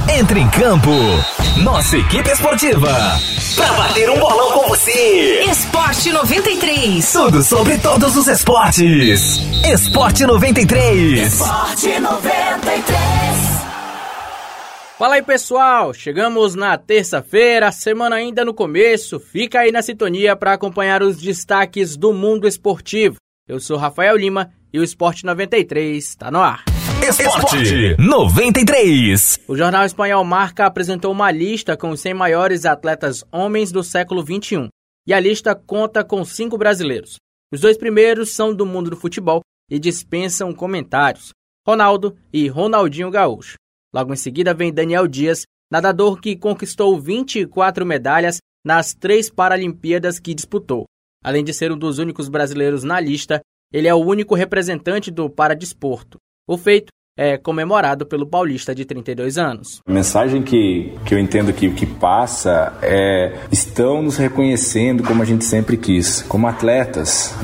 Entra em campo. Nossa equipe esportiva. Pra bater um bolão com você. Esporte 93. Tudo sobre todos os esportes. Esporte 93. Esporte 93. Fala aí, pessoal, chegamos na terça-feira, semana ainda no começo, fica aí na sintonia para acompanhar os destaques do mundo esportivo. Eu sou Rafael Lima e o Esporte 93 está no ar. Esporte 93. O jornal espanhol Marca apresentou uma lista com os 100 maiores atletas homens do século XXI, e a lista conta com 5 brasileiros. Os 2 primeiros são do mundo do futebol e dispensam comentários, Ronaldo e Ronaldinho Gaúcho. Logo em seguida vem Daniel Dias, nadador que conquistou 24 medalhas nas 3 Paralimpíadas que disputou. Além de ser um dos únicos brasileiros na lista, ele é o único representante do paradesporto. O feito é comemorado pelo paulista de 32 anos. A mensagem que eu entendo que passa estão nos reconhecendo como a gente sempre quis, como atletas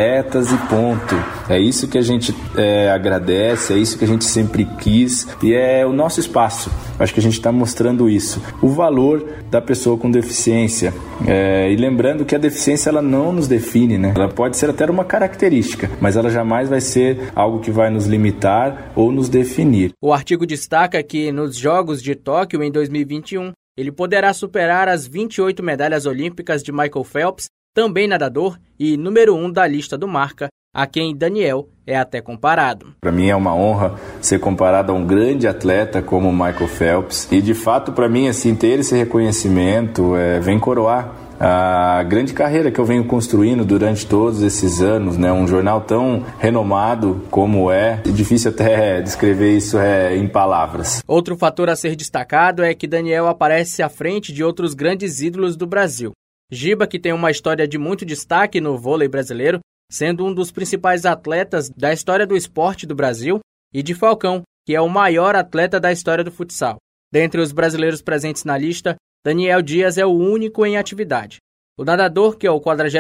e ponto. É isso que a gente agradece, é isso que a gente sempre quis e é o nosso espaço. Acho que a gente está mostrando isso, o valor da pessoa com deficiência. E lembrando que a deficiência ela não nos define, né? Ela pode ser até uma característica, mas ela jamais vai ser algo que vai nos limitar ou nos definir. O artigo destaca que nos Jogos de Tóquio em 2021, ele poderá superar as 28 medalhas olímpicas de Michael Phelps, também nadador e número 1 da lista do Marca, a quem Daniel é até comparado. Para mim é uma honra ser comparado a um grande atleta como o Michael Phelps e de fato para mim assim ter esse reconhecimento vem coroar a grande carreira que eu venho construindo durante todos esses anos, né? Um jornal tão renomado como é difícil até descrever isso em palavras. Outro fator a ser destacado é que Daniel aparece à frente de outros grandes ídolos do Brasil. Giba, que tem uma história de muito destaque no vôlei brasileiro, sendo um dos principais atletas da história do esporte do Brasil, e de Falcão, que é o maior atleta da história do futsal. Dentre os brasileiros presentes na lista, Daniel Dias é o único em atividade. O nadador, que é o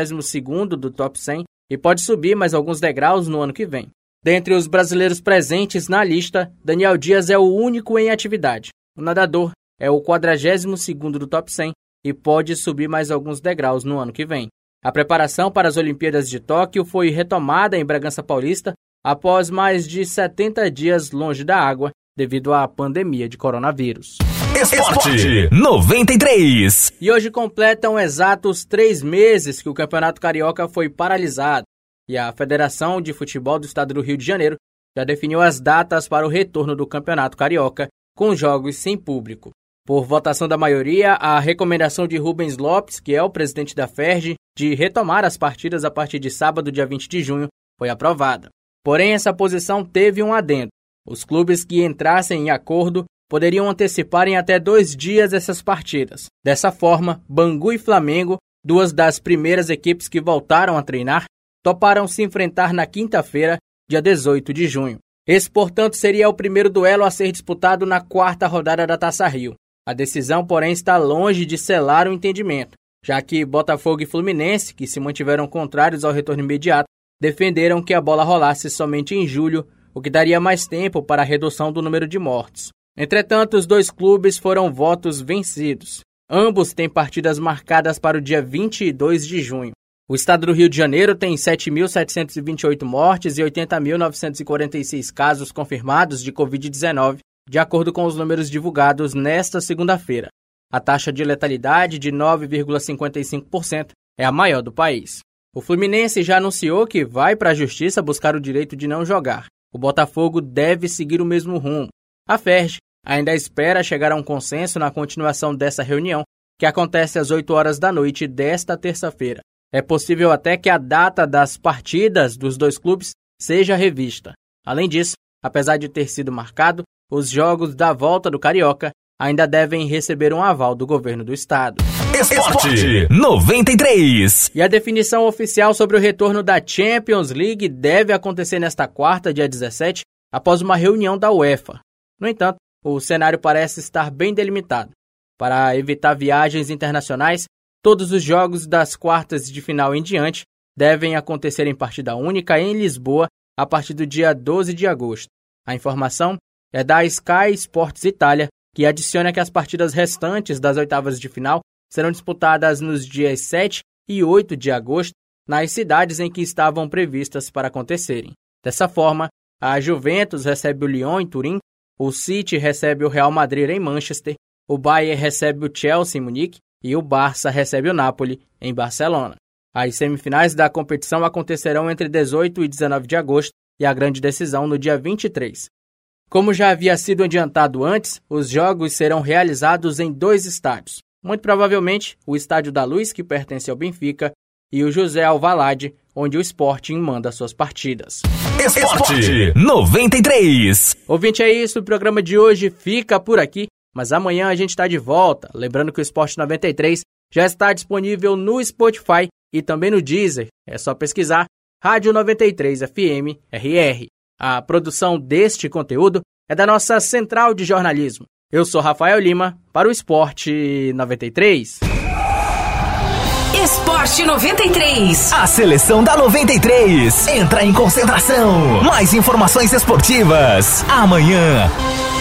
42º do top 100 e pode subir mais alguns degraus no ano que vem. Dentre os brasileiros presentes na lista, Daniel Dias é o único em atividade. O nadador é o 42º do top 100 e pode subir mais alguns degraus no ano que vem. A preparação para as Olimpíadas de Tóquio foi retomada em Bragança Paulista após mais de 70 dias longe da água devido à pandemia de coronavírus. Esporte 93. E hoje completam exatos 3 meses que o Campeonato Carioca foi paralisado e a Federação de Futebol do Estado do Rio de Janeiro já definiu as datas para o retorno do Campeonato Carioca com jogos sem público. Por votação da maioria, a recomendação de Rubens Lopes, que é o presidente da FERJ, de retomar as partidas a partir de sábado, dia 20 de junho, foi aprovada. Porém, essa posição teve um adendo. Os clubes que entrassem em acordo poderiam antecipar em até 2 dias essas partidas. Dessa forma, Bangu e Flamengo, 2 das primeiras equipes que voltaram a treinar, toparam se enfrentar na quinta-feira, dia 18 de junho. Esse, portanto, seria o primeiro duelo a ser disputado na 4ª rodada da Taça Rio. A decisão, porém, está longe de selar o entendimento, já que Botafogo e Fluminense, que se mantiveram contrários ao retorno imediato, defenderam que a bola rolasse somente em julho, o que daria mais tempo para a redução do número de mortos. Entretanto, os 2 clubes foram votos vencidos. Ambos têm partidas marcadas para o dia 22 de junho. O estado do Rio de Janeiro tem 7.728 mortes e 80.946 casos confirmados de Covid-19, de acordo com os números divulgados nesta segunda-feira. A taxa de letalidade de 9,55% é a maior do país. O Fluminense já anunciou que vai para a justiça buscar o direito de não jogar. O Botafogo deve seguir o mesmo rumo. A FERJ ainda espera chegar a um consenso na continuação dessa reunião, que acontece às 8 horas da noite desta terça-feira. É possível até que a data das partidas dos 2 clubes seja revista. Além disso, apesar de ter sido marcado, os jogos da volta do Carioca ainda devem receber um aval do governo do estado. Esporte 93. E a definição oficial sobre o retorno da Champions League deve acontecer nesta quarta, dia 17, após uma reunião da UEFA. No entanto, o cenário parece estar bem delimitado. Para evitar viagens internacionais, todos os jogos das quartas de final em diante devem acontecer em partida única em Lisboa a partir do dia 12 de agosto. A informação é da Sky Sports Itália, que adiciona que as partidas restantes das oitavas de final serão disputadas nos dias 7 e 8 de agosto, nas cidades em que estavam previstas para acontecerem. Dessa forma, a Juventus recebe o Lyon em Turim, o City recebe o Real Madrid em Manchester, o Bayern recebe o Chelsea em Munique e o Barça recebe o Napoli em Barcelona. As semifinais da competição acontecerão entre 18 e 19 de agosto e a grande decisão no dia 23. Como já havia sido adiantado antes, os jogos serão realizados em 2 estádios. Muito provavelmente o Estádio da Luz, que pertence ao Benfica, e o José Alvalade, onde o Sporting manda suas partidas. Esporte 93. Ouvinte, é isso, o programa de hoje fica por aqui, mas amanhã a gente está de volta. Lembrando que o Esporte 93 já está disponível no Spotify e também no Deezer. É só pesquisar Rádio 93 FM RR. A produção deste conteúdo é da nossa Central de Jornalismo. Eu sou Rafael Lima, para o Esporte 93. Esporte 93. A seleção da 93 entra em concentração. Mais informações esportivas amanhã.